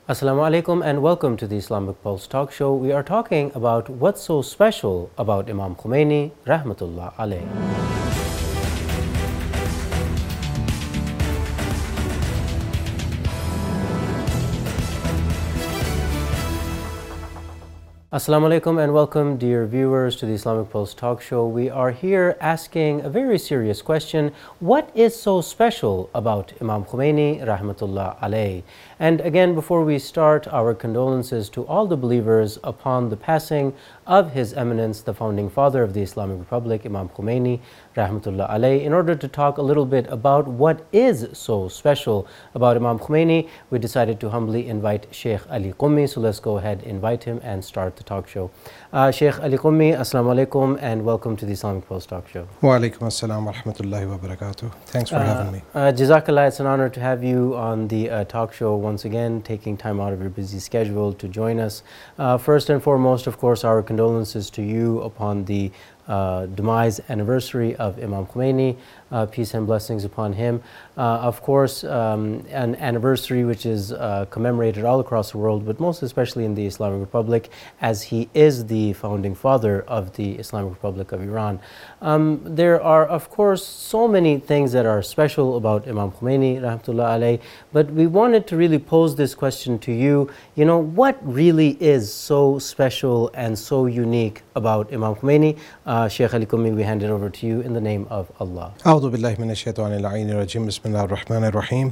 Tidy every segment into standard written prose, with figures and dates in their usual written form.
Assalamu alaikum and welcome to the Islamic Pulse Talk Show. We are talking about what's so special about Imam Khomeini, rahmatullah alayh. Assalamu alaikum and welcome, dear viewers, to the Islamic Pulse Talk Show. We are here asking a very serious question. What is so special about Imam Khomeini, rahmatullah alayh? And again, before we start, our condolences to all the believers upon the passing of His Eminence, the founding father of the Islamic Republic, Imam Khomeini, rahmatullah alayh. In order to talk a little bit about what is so special about Imam Khomeini, we decided to humbly invite Sheikh Ali Qummi. So let's go ahead, invite him and start the talk show. Sheikh Ali Qummi, assalamu alaikum and welcome to the Islamic Pulse Talk Show. Wa alaikum assalam wa rahmatullahi wa barakatuh. Thanks for having me. Jazakallah, it's an honor to have you on the talk show once again, taking time out of your busy schedule to join us. First and foremost, of course, our condolences to you upon the demise anniversary of Imam Khomeini. Peace and blessings upon him. Of course, an anniversary which is commemorated all across the world, but most especially in the Islamic Republic, as he is the founding father of the Islamic Republic of Iran. There are, of course, so many things that are special about Imam Khomeini, rahmatullah alayh, but we wanted to really pose this question to you. You know, what really is so special and so unique about Imam Khomeini? Sheikh Ali Qummi, we hand it over to you in the name of Allah. أعوذ بالله من الشيطان الرجيم بسم الله الرحمن الرحيم.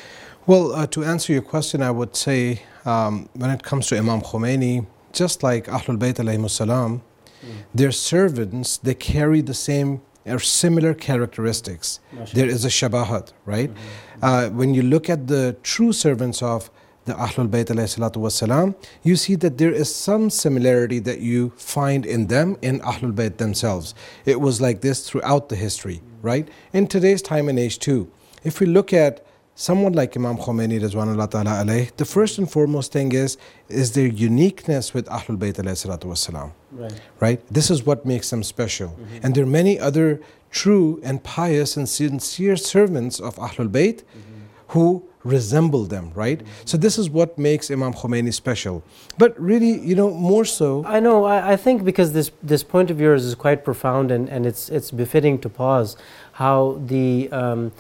Well, to answer your question, I would say when it comes to Imam Khomeini, just like Ahlul Bayt alayhimus salam, their servants, they carry the same or similar characteristics. There is a shabahat, right? When you look at the true servants of the Ahlul Bayt alayhi salatu wasalam, you see that there is some similarity that you find in them, in Ahlul Bayt themselves. It was like this throughout the history, right? In today's time and age too. If we look at someone like Imam Khomeini Rizwanullah ta'ala alayh, the first and foremost thing is their uniqueness with Ahlul Bayt alayhi salatu wasalam. Right? This is what makes them special. And there are many other true and pious and sincere servants of Ahlul Bayt who resemble them, right? So this is what makes Imam Khomeini special. But really, you know, more so... I know, I think because this point of yours is quite profound and it's befitting to pause how the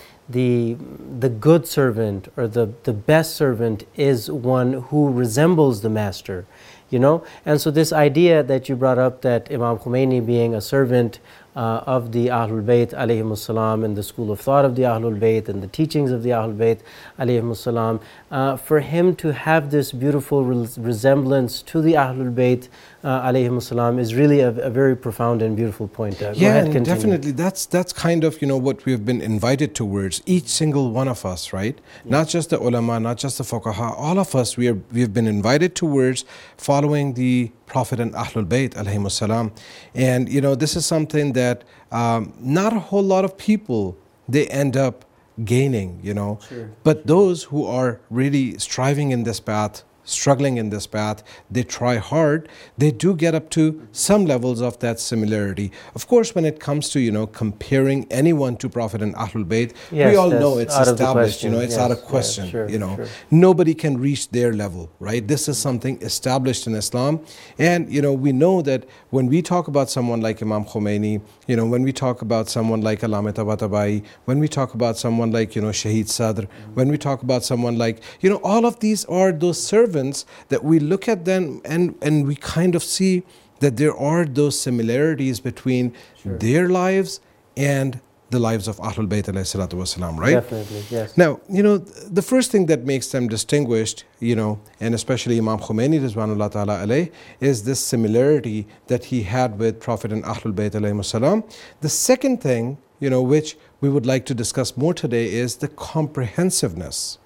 good servant or the best servant is one who resembles the master, you know? And so this idea that you brought up, that Imam Khomeini being a servant of the Ahlul Bayt alayhimus salam and the school of thought of the Ahlul Bayt and the teachings of the Ahlul Bayt alayhimus salam, for him to have this beautiful resemblance to the Ahlul Bayt alayhimus salam is really a very profound and beautiful point. Go ahead, and definitely that's kind of, you know, what we've been invited towards, each single one of us, right? Not just the ulama, not just the fuqaha, all of us, we've been invited towards following the Prophet and Ahlul Bayt alayhimus salam. And you know, this is something that not a whole lot of people, they end up gaining, you know. But those who are really striving in this path, struggling in this path, they try hard, they do get up to some levels of that similarity. Of course, when it comes to, you know, comparing anyone to Prophet and Ahlul Bayt, we all know it's established, you know, it's out of question, you know. Nobody can reach their level, right? This is something established in Islam. And, you know, we know that when we talk about someone like Imam Khomeini, you know, when we talk about someone like Allama Tabatabai, when we talk about someone like, you know, Shaheed Sadr, when we talk about someone like, you know, all of these are those servants that we look at them and we kind of see that there are those similarities between their lives and the lives of Ahlul Bayt alayhi salatu wasalam, right? Definitely, yes. Now, you know, the first thing that makes them distinguished, you know, and especially Imam Khomeini Rizwanullah ta'ala alayh, is this similarity that he had with Prophet and Ahlul Bayt alayhi salam. The second thing, you know, which we would like to discuss more today is the comprehensiveness,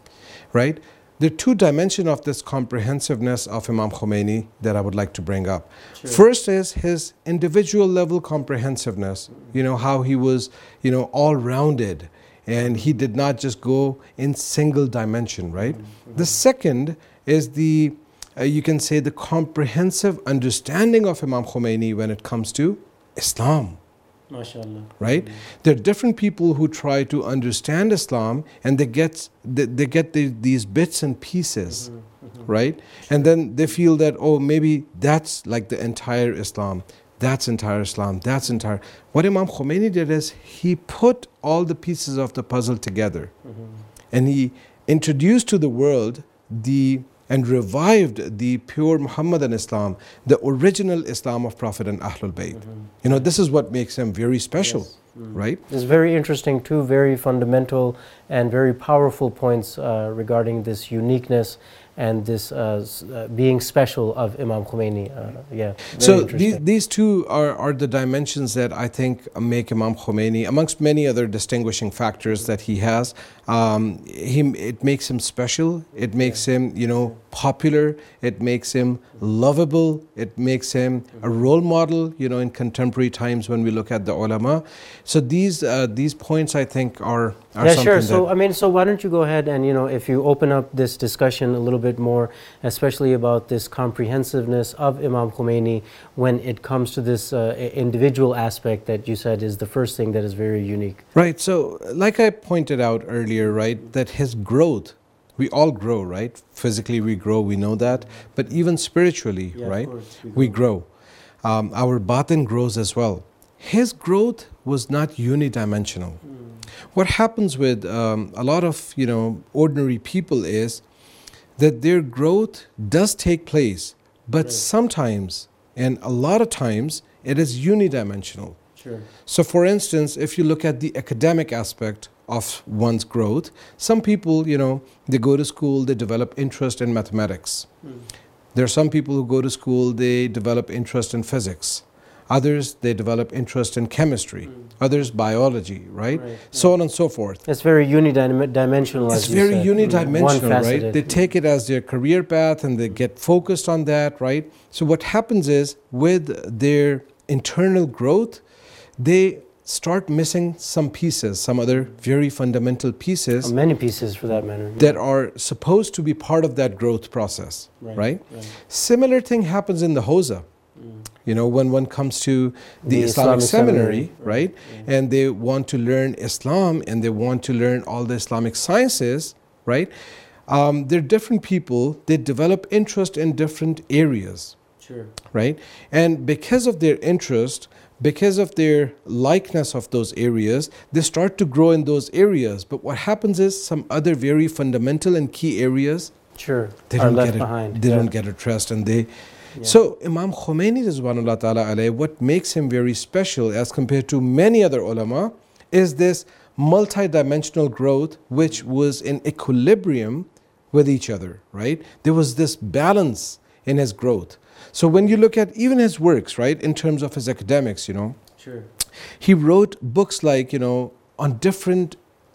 right? There are two dimensions of this comprehensiveness of Imam Khomeini that I would like to bring up. First is his individual level comprehensiveness, you know, how he was, you know, all-rounded and he did not just go in single dimension, right? The second is the, you can say, the comprehensive understanding of Imam Khomeini when it comes to Islam. MashaAllah. Right? There are different people who try to understand Islam and they get these bits and pieces, right? And then they feel that, oh, maybe that's like the entire Islam. That's entire Islam. That's entire. What Imam Khomeini did is he put all the pieces of the puzzle together, and he introduced to the world and revived the pure Muhammadan Islam, the original Islam of Prophet and Ahlul Bayt. You know, this is what makes him very special, right? It's very interesting, two very fundamental and very powerful points regarding this uniqueness and this being special of Imam Khomeini. So these two are the dimensions that I think make Imam Khomeini, amongst many other distinguishing factors that he has, it makes him special, it makes him, you know, popular, it makes him lovable, it makes him a role model, you know, in contemporary times when we look at the ulama. So these points I think are something sure. So I mean, so why don't you go ahead and, you know, if you open up this discussion a little bit more, especially about this comprehensiveness of Imam Khomeini when it comes to this individual aspect that you said is the first thing that is very unique. Right. So like I pointed out earlier, right, that his growth, we all grow, right? Physically we grow, we know that, but even spiritually, right, we grow. Our batin grows as well. His growth was not unidimensional. What happens with a lot of, you know, ordinary people is that their growth does take place, but sometimes, and a lot of times, it is unidimensional. So for instance, if you look at the academic aspect of one's growth, some people, you know, they go to school, they develop interest in mathematics. There are some people who go to school, they develop interest in physics. Others, they develop interest in chemistry. Others, biology, right? So on and so forth. It's very unidimensional. It's very unidimensional, right? They take it as their career path and they get focused on that, right? So what happens is, with their internal growth, they start missing some pieces, some other very fundamental pieces. Many pieces for that matter. That are supposed to be part of that growth process, right? Similar thing happens in the Hawza. You know, when one comes to the Islamic seminary, right? And they want to learn Islam and they want to learn all the Islamic sciences, right? They're different people, they develop interest in different areas, right? And because of their interest, because of their likeness of those areas, they start to grow in those areas. But what happens is some other very fundamental and key areas, they don't get behind. They don't get addressed, and they. So Imam Khomeini, Rizwanullah Ta'ala alayhi, what makes him very special as compared to many other ulama is this multi-dimensional growth which was in equilibrium with each other, right? There was this balance in his growth. So when you look at even his works, right, in terms of his academics, you know, he wrote books like, you know, on different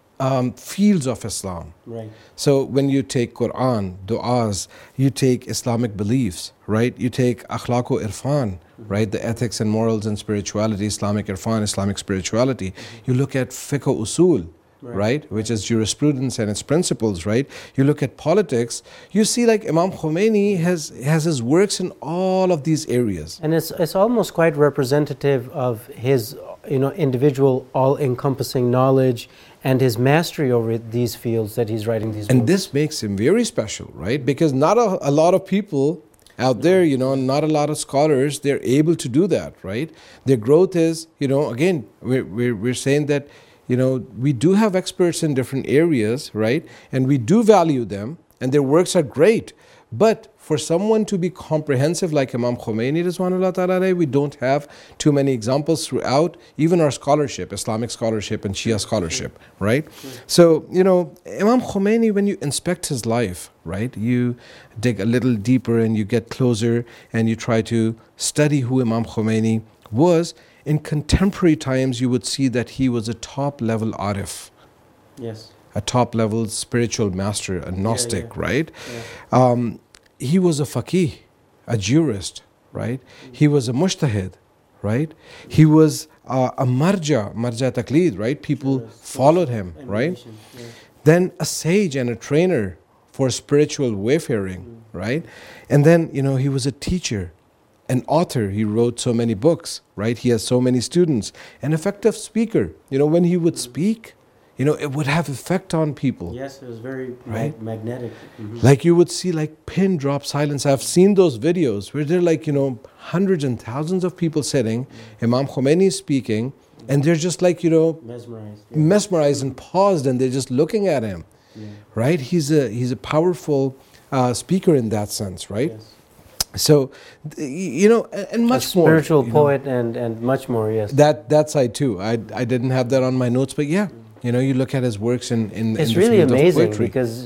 fields of Islam. So when you take Quran, du'as, you take Islamic beliefs, right? You take akhlaq o irfan, right? The ethics and morals and spirituality, Islamic irfan, Islamic spirituality. You look at fiqh o usul, right? Which is jurisprudence and its principles, right? You look at politics, you see like Imam Khomeini has his works in all of these areas. And it's almost quite representative of his, you know, individual all-encompassing knowledge and his mastery over these fields that he's writing these books. And this makes him very special, right? Because not a lot of people out there, you know, not a lot of scholars, they're able to do that, right? Their growth is, you know, again, we're saying that, you know, we do have experts in different areas, right? And we do value them, and their works are great. But for someone to be comprehensive like Imam Khomeini, Rizwanullah Ta'ala, we don't have too many examples throughout even our scholarship, Islamic scholarship and Shia scholarship, right? So, you know, Imam Khomeini, when you inspect his life, right, you dig a little deeper and you get closer and you try to study who Imam Khomeini was. In contemporary times, you would see that he was a top-level arif. A top-level spiritual master, a Gnostic, right? He was a faqih, a jurist, right? He was a mujtahid, right? He was a marja taqleed, right? People followed him, right? Then a sage and a trainer for spiritual wayfaring, right? And then, you know, he was a teacher, an author. He wrote so many books, right? He has so many students. An effective speaker. You know, when he would speak, it would have effect on people. Yes, it was very Right. magnetic. Like you would see like pin drop silence. I've seen those videos where they're like, hundreds and thousands of people sitting, Imam Khomeini is speaking, and they're just like, Mesmerized. mesmerized and paused, and they're just looking at him. Yeah. Right? He's a powerful speaker in that sense, right? Yes. So, and much a more. spiritual poet and much more, yes. That side too. I didn't have that on my notes, but yeah, you look at his works in It's the really field of amazing poetry. because,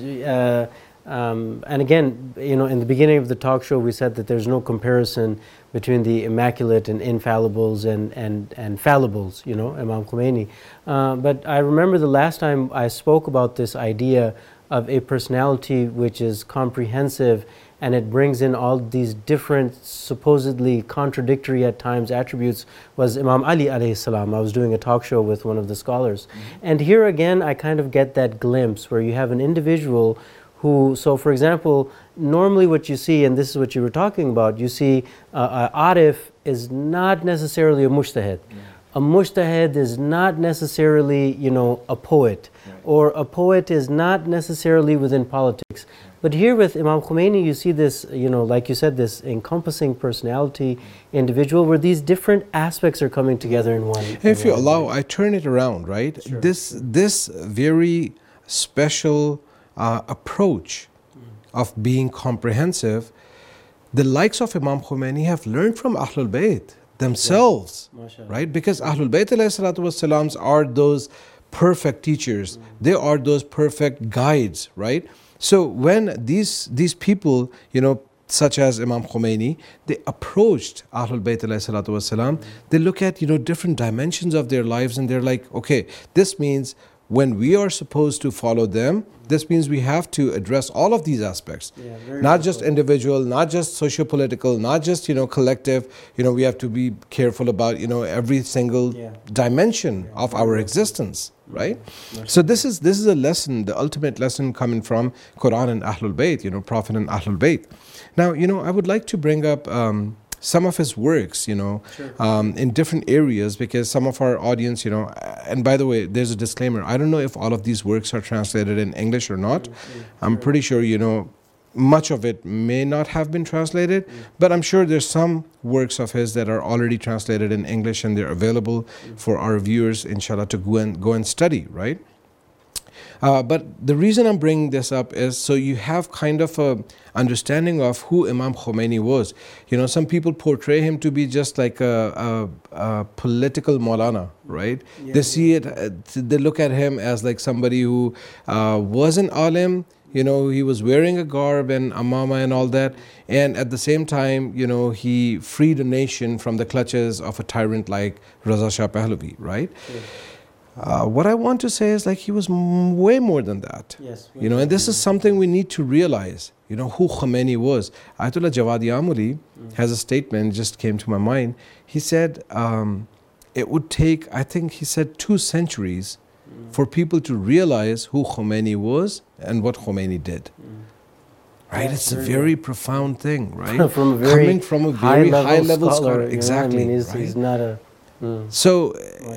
and again, in the beginning of the talk show, we said that there's no comparison between the immaculate and infallibles and fallibles, Imam Khomeini. But I remember the last time I spoke about this idea of a personality which is comprehensive, and it brings in all these different, supposedly contradictory at times attributes, was Imam Ali alayhi salam. I was doing a talk show with one of the scholars. And here again, I kind of get that glimpse where you have an individual who, so for example, normally what you see, and this is what you were talking about, you see Arif is not necessarily a mujtahid. A mujtahid is not necessarily, a poet, or a poet is not necessarily within politics. But here with Imam Khomeini, you see this, like you said, this encompassing personality individual where these different aspects are coming together in one. If you allow, I turn it around, right? Sure. This very special approach of being comprehensive, the likes of Imam Khomeini have learned from Ahlul Bayt themselves, right? Because Ahlul Bayt alayhi salatu wassalams are those perfect teachers. They are those perfect guides, right? So when these people, such as Imam Khomeini, they approached Ahlul Bayt alayhi salatu wassalam, they look at, different dimensions of their lives, and they're like, okay, this means when we are supposed to follow them, this means we have to address all of these aspects. Not just individual, not just socio-political, not just, collective. We have to be careful about, every single dimension of our existence, right? So this is a lesson, the ultimate lesson coming from Quran and Ahlul Bayt, Prophet and Ahlul Bayt. Now, I would like to bring up some of his works, in different areas, because some of our audience, and by the way, there's a disclaimer. I don't know if all of these works are translated in English or not. I'm pretty sure, much of it may not have been translated, but I'm sure there's some works of his that are already translated in English, and they're available for our viewers, inshallah, to go and study, right? But the reason I'm bringing this up is so you have kind of a understanding of who Imam Khomeini was. Some people portray him to be just like a political Maulana, right? They see it, they look at him as like somebody who was an alim. He was wearing a garb and amama and all that, and at the same time, he freed a nation from the clutches of a tyrant like Raza Shah Pahlavi, right? What I want to say is like he was way more than that. Yes. And this is something we need to realize, who Khomeini was. Ayatollah Jawadi Amuli has a statement, just came to my mind. He said it would take, I think he said 2 centuries for people to realize who Khomeini was and what Khomeini did. Right? It's a very profound thing, right? Coming from a very high level scholar. Exactly. He's not a... So,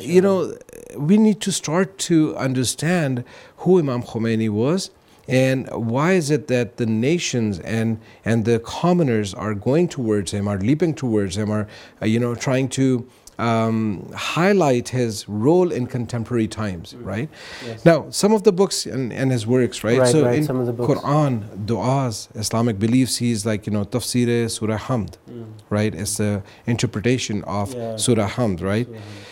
we need to start to understand who Imam Khomeini was, and why is it that the nations and the commoners are going towards him, are leaping towards him, are trying to highlight his role in contemporary times, right? Yes. Now, some of the books and his works, right? So in some of the books. Quran, du'as, Islamic beliefs, he's like, Tafsir Surah Hamd, right? It's the interpretation of Surah Hamd, right?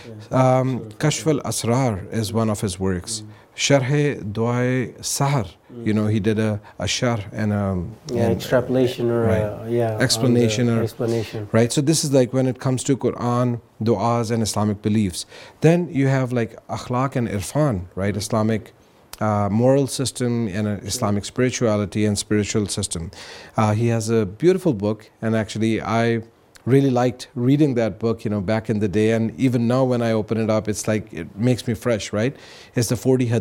Kashf al-Asrar is one of his works. Sharh Du'a Sahar, he did a sharh and extrapolation or explanation, right? So this is like when it comes to Quran, du'as and Islamic beliefs. Then you have like akhlaq and irfan, right? Islamic moral system and Islamic spirituality and spiritual system. He has a beautiful book, and actually I really liked reading that book, back in the day, and even now when I open it up, it's like it makes me fresh, right? It's the 40 Hadith.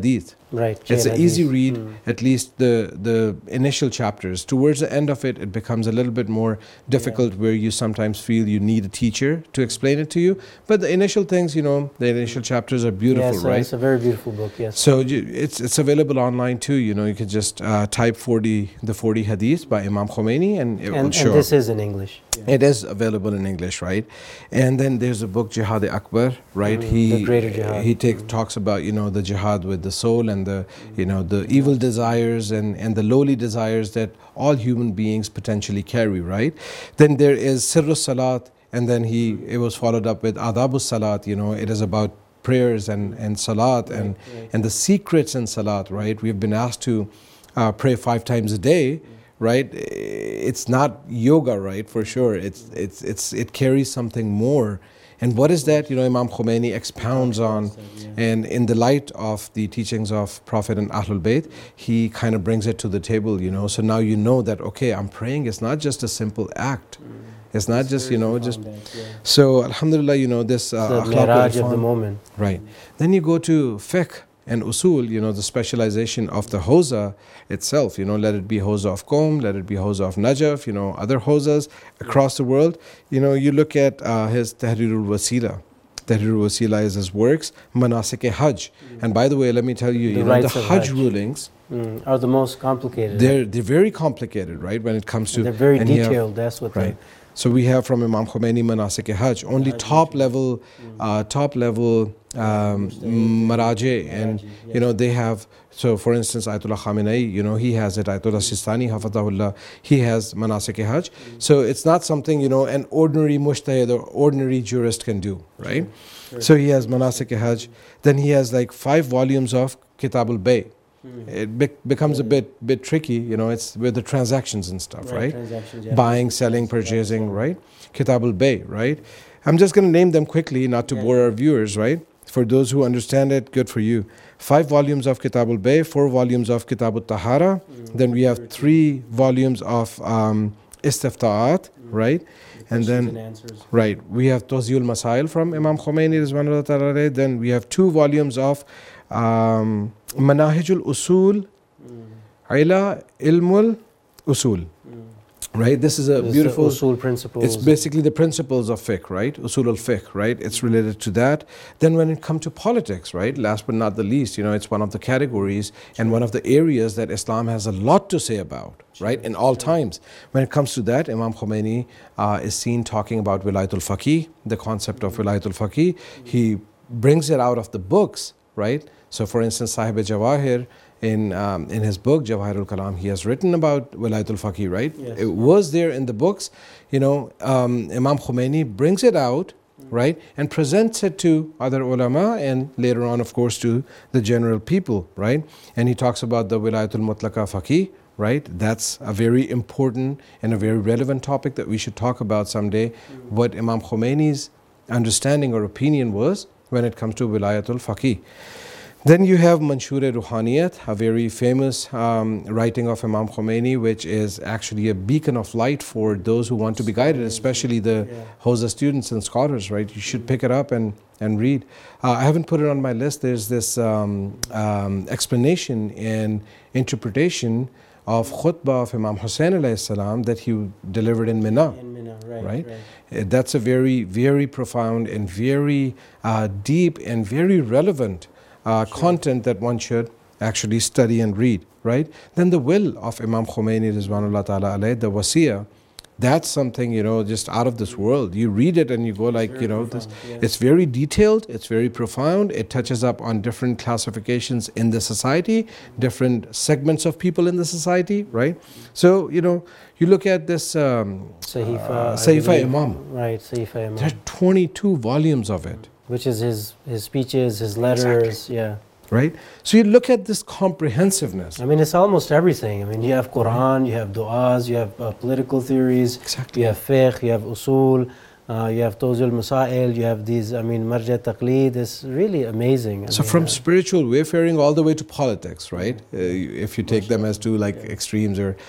Right. It's Jail an easy Hadith. read, at least the initial chapters. Towards the end of it, it becomes a little bit more difficult where you sometimes feel you need a teacher to explain it to you. But the initial things, the initial chapters are beautiful, Yes, right? it's a very beautiful book, yes. So it's available online too. You can just type the 40 hadiths by Imam Khomeini and it will And show this up. is in English. It is available in English, right? And then there's a book, Jihad-e-Akbar, right? The Greater Jihad. He talks about the jihad with the soul and the the evil desires and the lowly desires that all human beings potentially carry, right? Then there is Sirrus Salat, and then it was followed up with Adabus Salat. It is about prayers and salat and the secrets in salat, right? We've been asked to pray 5 times a day, right? It's not yoga, right? For sure, it carries something more. And what is that? Imam Khomeini expounds on, and in the light of the teachings of Prophet and Ahlul Bayt, he kind of brings it to the table. So now you know that okay, I'm praying. It's not just a simple act. It's not just So alhamdulillah, this the akhlaq miraj of irfan, the moment. right? Then you go to fiqh and usul, the specialization of the Hawza itself, let it be Hawza of Qom, let it be Hawza of Najaf, other Hawzas across the world. You look at his Tahrirul Wasila. Tahrirul Wasila is his works, Manasik-e-Hajj. And by the way, let me tell you, The the rites of Hajj Hajj. rulings, Are the most complicated. they're very complicated, right? When it comes to They're very and you have- detailed. That's what right. So we have from Imam Khomeini Manasik-e-Hajj, only top level maraje, and they have. So for instance, Ayatollah Khamenei, he has it. Ayatollah Sistani Hafadahullah, he has Manasik-e-Hajj. So it's not something an ordinary mujtahid or ordinary jurist can do, right? So he has Manasik-e-Hajj. Then he has like 5 volumes of Kitabul Bay. It becomes a bit tricky, it's with the transactions and stuff, right? Transactions, yeah. Buying, selling, purchasing, right? Kitabul Bay, right? I'm just going to name them quickly, not to bore our viewers, right? For those who understand it, good for you. 5 volumes of Kitabul Bay, 4 volumes of Kitabut Tahara. Then we have 3 volumes of Istifta'at, right? And then, answers. right, we have Tawziul Masail from Imam Khomeini, Rizwanullah Ta'ala alayhi. Then we have 2 volumes of Manahijul Usul, Ila Ilmul Usul. Right, this is a This is beautiful the usul principles. It's basically the principles of fiqh, right? Usul al-fiqh, right? It's related to that. Then when it comes to politics, right? Last but not the least, it's one of the categories and one of the areas that Islam has a lot to say about, right? In all times. When it comes to that, Imam Khomeini is seen talking about Wilayatul Faqih, the concept of Wilayatul Faqih. He brings it out of the books, right? So for instance, Sahib-e-Jawahir, in his book Jawahirul Kalam, he has written about Wilayatul Faqih, right? Yes. It was there in the books. Imam Khomeini brings it out, right, and presents it to other ulama and later on, of course, to the general people, right? And he talks about the Wilayatul Mutlaka Faqih, right? That's a very important and a very relevant topic that we should talk about someday. What Imam Khomeini's understanding or opinion was when it comes to Wilayatul Faqih. Then you have Manshure Ruhaniyat, a very famous writing of Imam Khomeini, which is actually a beacon of light for those who want to be guided, especially the Hawza students and scholars, right? You should pick it up and read. I haven't put it on my list. There's this explanation and interpretation of khutbah of Imam Hussein alayhi salam that he delivered in Mina. Right? That's a very, very profound and very deep and very relevant content that one should actually study and read, right? Then the will of Imam Khomeini Rizwanullah Ta'ala alayhi, the wasiyah, that's something, just out of this world. You read it and you go like, it's very detailed, it's very profound, it touches up on different classifications in the society, different segments of people in the society, right? So, you look at this Sahifa Imam. Right, Sahifa Imam. There are 22 volumes of it. Which is his speeches, his letters, Right? So you look at this comprehensiveness. I mean, it's almost everything. I mean, you have Quran, you have du'as, you have political theories, Exactly. you have fiqh, you have usul, you have Tawzul Masail, you have these, Marja Taqleed. It's really amazing. So from spiritual wayfaring all the way to politics, right? If you take them as two extremes, or,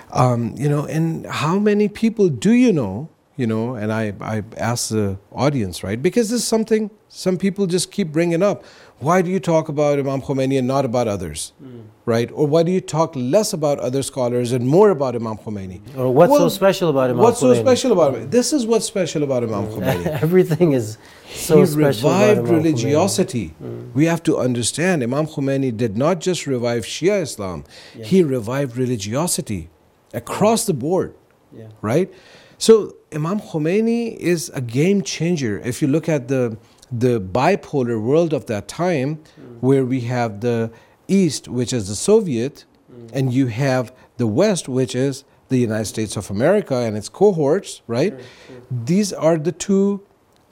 and how many people do you know? And I ask the audience, right? Because this is something some people just keep bringing up. Why do you talk about Imam Khomeini and not about others? Right? Or why do you talk less about other scholars and more about Imam Khomeini? Or what's so special about Imam Khomeini? What's so special about him? This is what's special about Imam Khomeini. Everything is so special about He Imam revived religiosity. We have to understand, Imam Khomeini did not just revive Shia Islam, he revived religiosity across the board. Right? So Imam Khomeini is a game changer. If you look at the bipolar world of that time, where we have the East, which is the Soviet, and you have the West, which is the United States of America and its cohorts, right? These are the two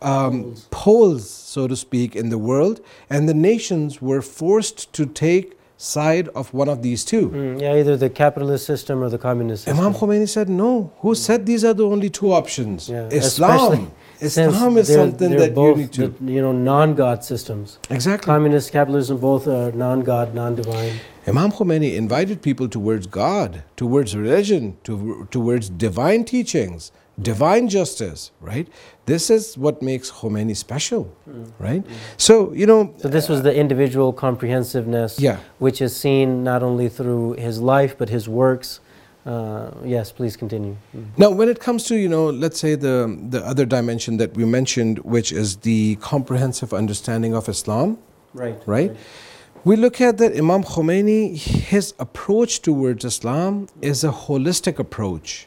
poles, so to speak, in the world, and the nations were forced to take side of one of these two. Either the capitalist system or the communist system. Imam Khomeini said, no. Who said these are the only two options? Islam. Islam is something that you need to... non-God systems. Exactly. Communist, capitalism, both are non-God, non-divine. Imam Khomeini invited people towards God, towards religion, towards divine teachings, divine justice, right? This is what makes Khomeini special, right? So, So this was the individual comprehensiveness, which is seen not only through his life, but his works. Yes, please continue. Now, when it comes to, let's say the other dimension that we mentioned, which is the comprehensive understanding of Islam, right? We look at that Imam Khomeini, his approach towards Islam is a holistic approach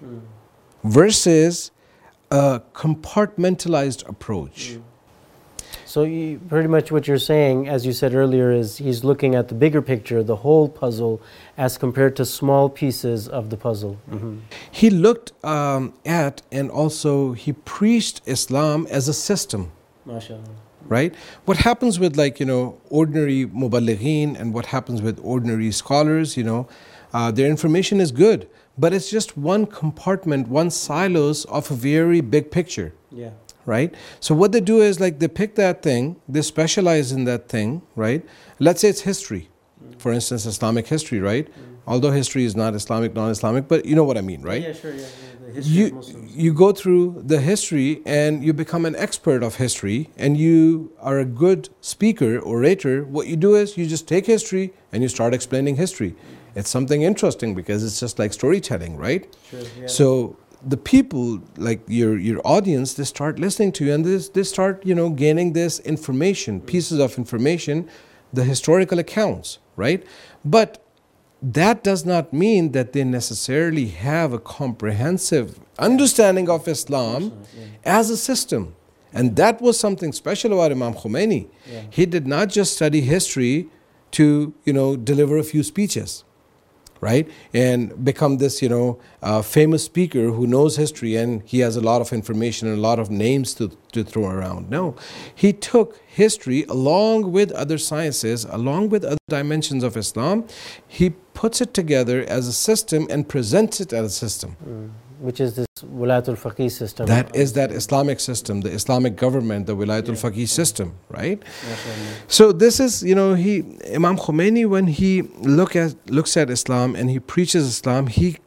versus a compartmentalized approach. So pretty much what you're saying, as you said earlier, is he's looking at the bigger picture, the whole puzzle, as compared to small pieces of the puzzle. He looked at and also he preached Islam as a system. MashaAllah. Right? What happens with ordinary muballighin and what happens with ordinary scholars, their information is good, but it's just one compartment, one silos of a very big picture. Right? So what they do is they pick that thing, they specialize in that thing, right? Let's say it's history. For instance, Islamic history, right? Although history is not Islamic, non-Islamic, but you know what I mean, right? Yeah, sure, yeah. The history of Muslims. You go through the history and you become an expert of history and you are a good speaker, orator. What you do is you just take history and you start explaining history. It's something interesting because it's just like storytelling, right? Sure, yeah. So the people, like your audience, they start listening to you and they start, gaining this information, pieces of information, the historical accounts, right? But that does not mean that they necessarily have a comprehensive understanding of Islam as a system. And that was something special about Imam Khomeini. He did not just study history to, deliver a few speeches, right? And become this, famous speaker who knows history and he has a lot of information and a lot of names to throw around. No, he took history along with other sciences, along with other dimensions of Islam. He puts it together as a system and presents it as a system. Which is this Wilayatul Faqih system. That is that Islamic system, the Islamic government, the Wilayatul Faqih system, right? So this is, Imam Khomeini, when he looks at Islam and he preaches Islam,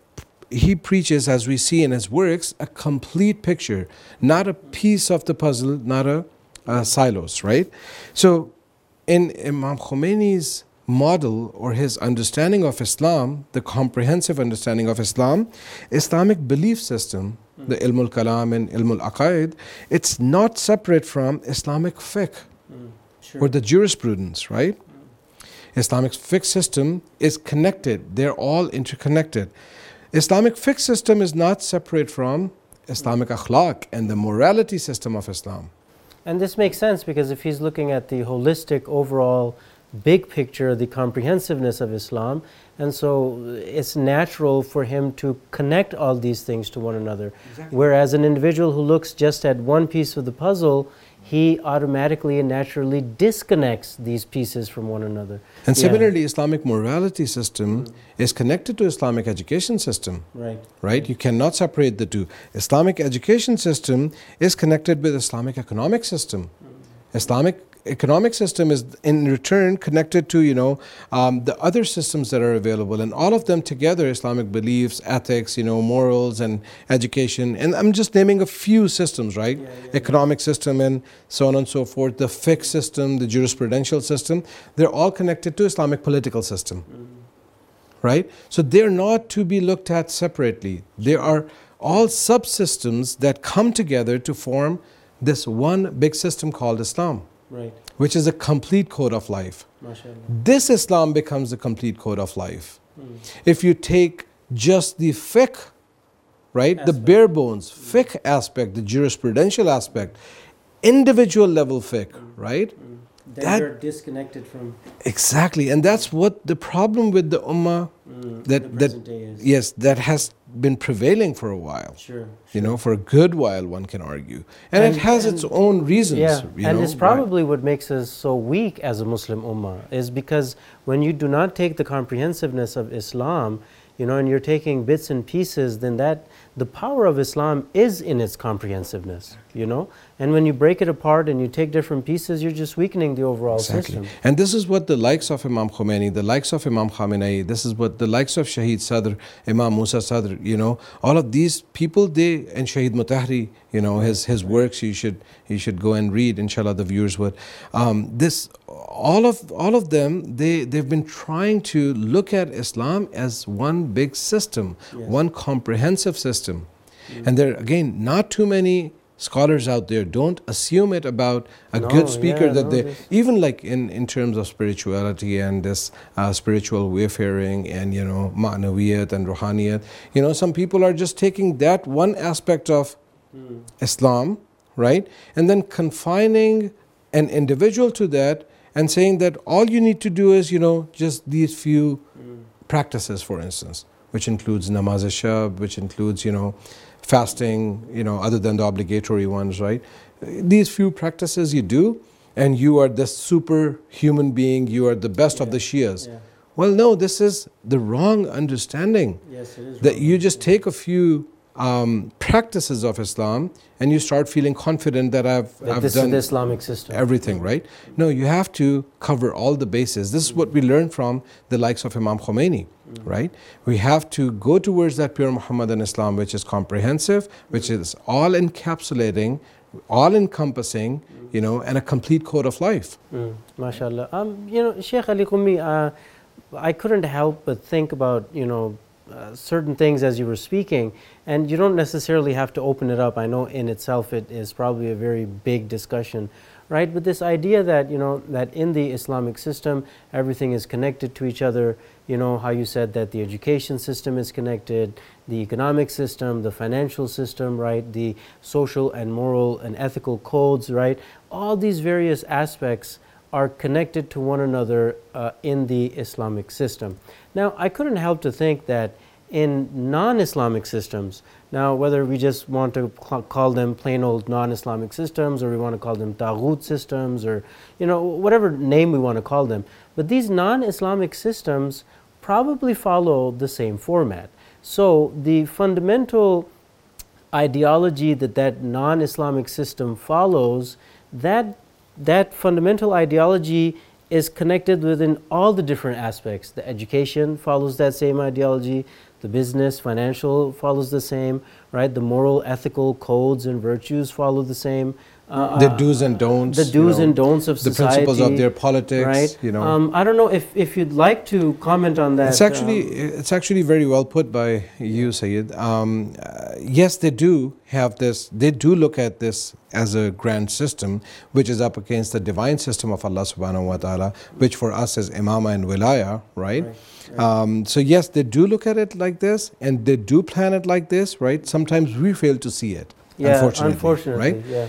he preaches, as we see in his works, a complete picture, not a piece of the puzzle, not a silos, right? So in Imam Khomeini's model or his understanding of Islam, the comprehensive understanding of Islam, Islamic belief system, the Ilm al-Kalam and Ilm al-Aqaid, it's not separate from Islamic fiqh or the jurisprudence, right? Islamic fiqh system is connected. They're all interconnected. Islamic fiqh system is not separate from Islamic akhlaq and the morality system of Islam. And this makes sense because if he's looking at the holistic overall big picture, the comprehensiveness of Islam, and so it's natural for him to connect all these things to one another. Whereas an individual who looks just at one piece of the puzzle, he automatically and naturally disconnects these pieces from one another. And similarly, Islamic morality system is connected to Islamic education system. Right? You cannot separate the two. Islamic education system is connected with Islamic economic system. Islamic economic system is in return connected to, the other systems that are available, and all of them together, Islamic beliefs, ethics, morals and education, and I'm just naming a few systems, right? Economic system and so on and so forth, the fiqh system, the jurisprudential system, they're all connected to Islamic political system, right? So they're not to be looked at separately. They are all subsystems that come together to form this one big system called Islam, Right. which is a complete code of life. MashaAllah. This Islam becomes the complete code of life. If you take just the fiqh, right, the bare bones fiqh aspect, the jurisprudential aspect, individual level fiqh, right? Then That- you're disconnected from Exactly, and that's what the problem with the ummah the present day is. yes, that has been prevailing for a while. Sure. For a good while, one can argue, and it has its own reasons. Yeah, and it's right? probably what makes us so weak as a Muslim ummah is because when you do not take the comprehensiveness of Islam, and you're taking bits and pieces, then the power of Islam is in its comprehensiveness, And when you break it apart and you take different pieces, you're just weakening the overall system. And this is what the likes of Imam Khomeini, the likes of Imam Khamenei, this is what the likes of Shaheed Sadr, Imam Musa Sadr, all of these people, and Shaheed Mutahri, his works you should go and read, inshallah the viewers would. All of them, they've been trying to look at Islam as one big system, one comprehensive system. And there, again, not too many scholars out there. Don't assume it about a good speaker even like in terms of spirituality and this spiritual wayfaring and ma'nawiyat and ruhaniyat. Some people are just taking that one aspect of Islam, right, and then confining an individual to that and saying that all you need to do is just these few practices, for instance, which includes namaz al-shab, which includes fasting, other than the obligatory ones, right? These few practices you do, and you are the super human being, you are the best of the Shias. Yeah. Well, no, this is the wrong understanding. Yes, it is. That you just take a few practices of Islam and you start feeling confident that I've This done is the Islamic system. everything, right? No, you have to cover all the bases. This is what we learn from the likes of Imam Khomeini, right? We have to go towards that pure Muhammadan Islam, which is comprehensive, which is all encapsulating, all encompassing, and a complete code of life. MashaAllah. Sheikh Ali Qummi, I couldn't help but think about, certain things as you were speaking, and you don't necessarily have to open it up. I know in itself it is probably a very big discussion, right? But this idea that, that in the Islamic system, everything is connected to each other, how you said that the education system is connected, the economic system, the financial system, right? The social and moral and ethical codes, right? All these various aspects are connected to one another in the Islamic system. Now, I couldn't help to think that in non-Islamic systems, now whether we just want to call them plain old non-Islamic systems, or we want to call them taghut systems, or whatever name we want to call them, but these non-Islamic systems probably follow the same format. So the fundamental ideology that non-Islamic system follows, that fundamental ideology is connected within all the different aspects. The education follows that same ideology, the business, financial follows the same, right? The moral, ethical codes and virtues follow the same. The do's and don'ts. The do's and don'ts of the society. principles of their politics, right? I don't know if you'd like to comment on that. It's actually very well put by you, Sayyid. Yes, they do have this. They do look at this as a grand system, which is up against the divine system of Allah Subhanahu wa Taala, which for us is Imama and Wilaya, right? So yes, they do look at it like this, and they do plan it like this, right? Sometimes we fail to see it. Yeah, unfortunately, right? Yeah.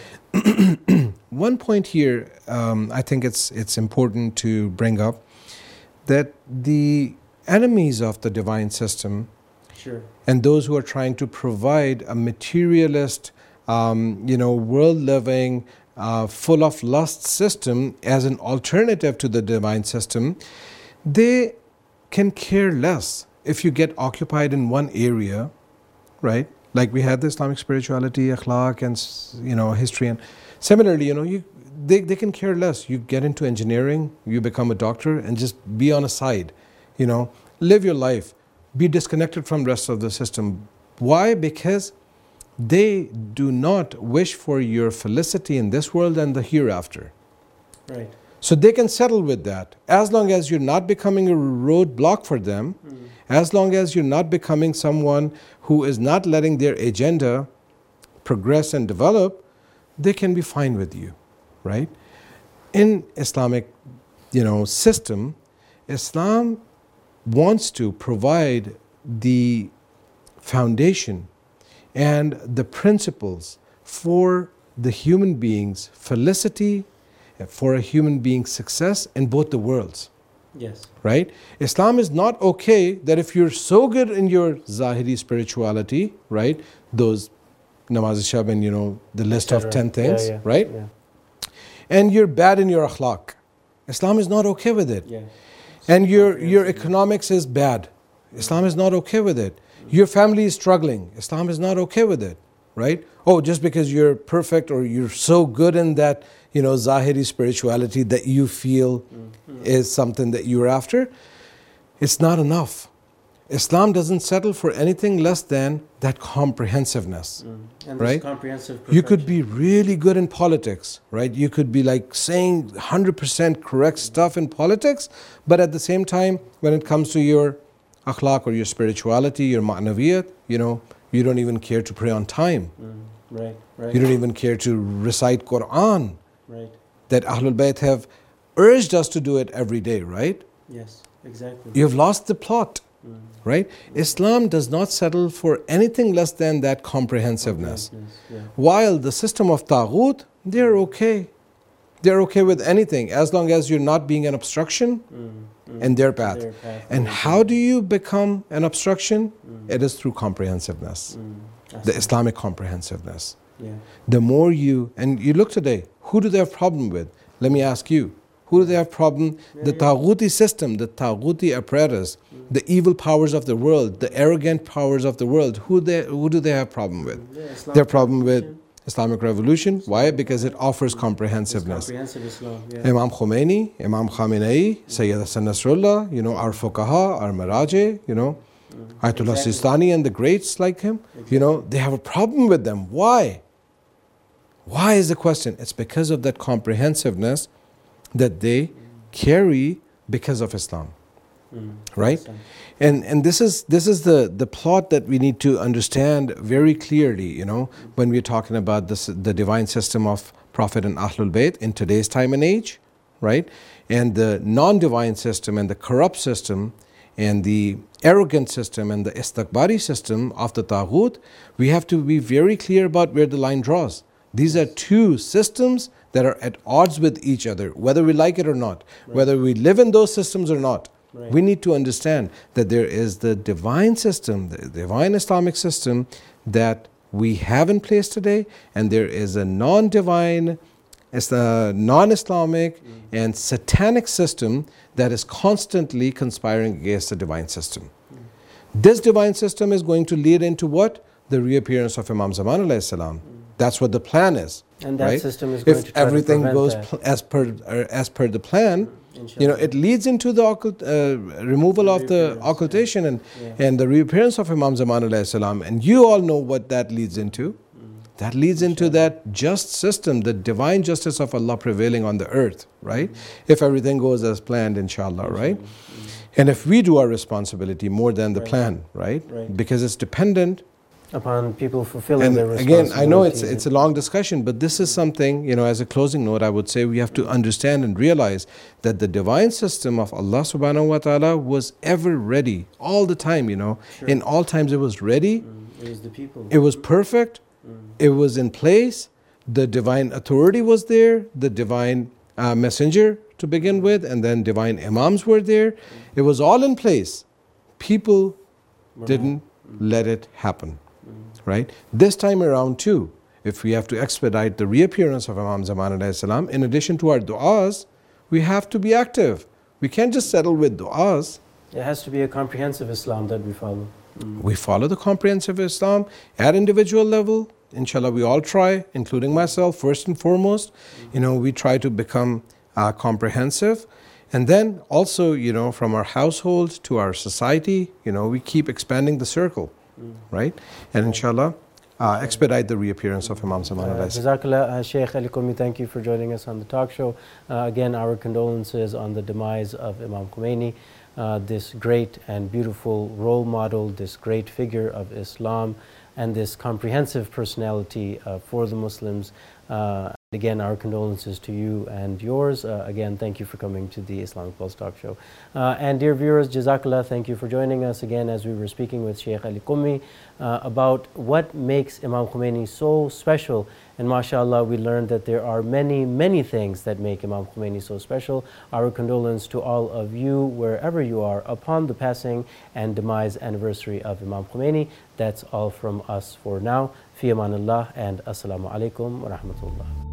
One point here, I think it's important to bring up that the enemies of the divine system, sure, and those who are trying to provide a materialist, world-living, full of lust system as an alternative to the divine system, they can care less if you get occupied in one area, right? Like we had the Islamic spirituality, akhlaq, and history, and similarly, they can care less. You get into engineering, you become a doctor, and just be on a side. Live your life. Be disconnected from the rest of the system. Why? Because they do not wish for your felicity in this world and the hereafter. Right. So they can settle with that. As long as you're not becoming a roadblock for them, as long as you're not becoming someone who is not letting their agenda progress and develop, they can be fine with you, right? In Islamic, system, Islam wants to provide the foundation and the principles for the human being's felicity, for a human being's success in both the worlds. Yes. Right? Islam is not okay that if you're so good in your Zahiri spirituality, right? Those namaz shab and the list of 10 things, right? Yeah. And you're bad in your akhlaq. Islam is not okay with it. Yeah. And your economics is bad. Islam is not okay with it. Your family is struggling. Islam is not okay with it, right? Oh, just because you're perfect or you're so good in that, Zahiri spirituality that you feel is something that you're after, it's not enough. Islam doesn't settle for anything less than that comprehensiveness, And right? this comprehensive You could perfection. be really good in politics, right? You could be like saying 100% correct stuff in politics, but at the same time, when it comes to your akhlaq or your spirituality, your ma'naviyat, you don't even care to pray on time. Right. You don't even care to recite Quran, Right. that Ahlul Bayt have urged us to do it every day, right? Yes, exactly. You've lost the plot, right? Islam does not settle for anything less than that comprehensiveness. Yeah. While the system of Taghut, they're okay. They're okay with anything as long as you're not being an obstruction in their path. And how do you become an obstruction? It is through comprehensiveness, the Islamic comprehensiveness. Yeah. The more you look today, who do they have problem with? Let me ask you, who do they have problem? The Taghuti system, the Taghuti apparatus, the evil powers of the world, the arrogant powers of the world, who do they have problem with? Their problem with Islamic Revolution. Why? Because it offers comprehensiveness. Comprehensive Islam, yeah. Imam Khomeini, Imam Khamenei, Sayyid Hassan Nasrullah, our Fuqaha, our Maraji, Ayatollah Sistani and the greats like him, they have a problem with them. Why? Why is the question? It's because of that comprehensiveness that they carry because of Islam, right? And this is the plot that we need to understand very clearly, when we're talking about the divine system of Prophet and Ahlul Bayt in today's time and age, right? And the non-divine system and the corrupt system and the arrogant system and the istakbari system of the Taghut, we have to be very clear about where the line draws. These are two systems that are at odds with each other, whether we like it or not, whether we live in those systems or not. We need to understand that there is the divine system, the divine Islamic system that we have in place today, and there is a non-divine, non-Islamic and satanic system that is constantly conspiring against the divine system. This divine system is going to lead into what? The reappearance of Imam Zaman alayhi salam. That's what the plan is. And that right? system is going if to try everything to goes that. as per the plan, it leads into the removal of the occultation and the reappearance of Imam Zaman alayhi salam. And you all know what that leads into. That leads into that just system, the divine justice of Allah prevailing on the earth, right? If everything goes as planned, inshallah, right? And if we do our responsibility more than the plan, right? Because it's dependent upon people fulfilling their And responsibilities. again, I know it's a long discussion, but this is something, as a closing note, I would say we have to understand and realize that the divine system of Allah subhanahu wa ta'ala was ever ready, all the time, In all times it was ready. It was the people. It was perfect. It was in place. The divine authority was there. The divine messenger to begin with, and then divine imams were there. It was all in place. People didn't let it happen. Right? This time around too, if we have to expedite the reappearance of Imam Zaman alayhi salam, in addition to our du'as, we have to be active. We can't just settle with du'as. It has to be a comprehensive Islam that we follow. We follow the comprehensive Islam at individual level, inshallah, we all try, including myself, first and foremost. We try to become comprehensive. And then also, from our household to our society, we keep expanding the circle, right? And inshallah, expedite the reappearance of Imam Zaman alayhi salam. Jazakallah, Sheikh Ali Qumi, thank you for joining us on the talk show. Again, our condolences on the demise of Imam Khomeini, this great and beautiful role model, this great figure of Islam, and this comprehensive personality for the Muslims. Again, our condolences to you and yours. Again, thank you for coming to the Islamic Pulse Talk Show. And dear viewers, Jazakallah, thank you for joining us again as we were speaking with Sheikh Ali Qumi about what makes Imam Khomeini so special. And mashallah, we learned that there are many, many things that make Imam Khomeini so special. Our condolence to all of you, wherever you are, upon the passing and demise anniversary of Imam Khomeini. That's all from us for now. Fi amanillah and assalamu alaikum wa rahmatullah.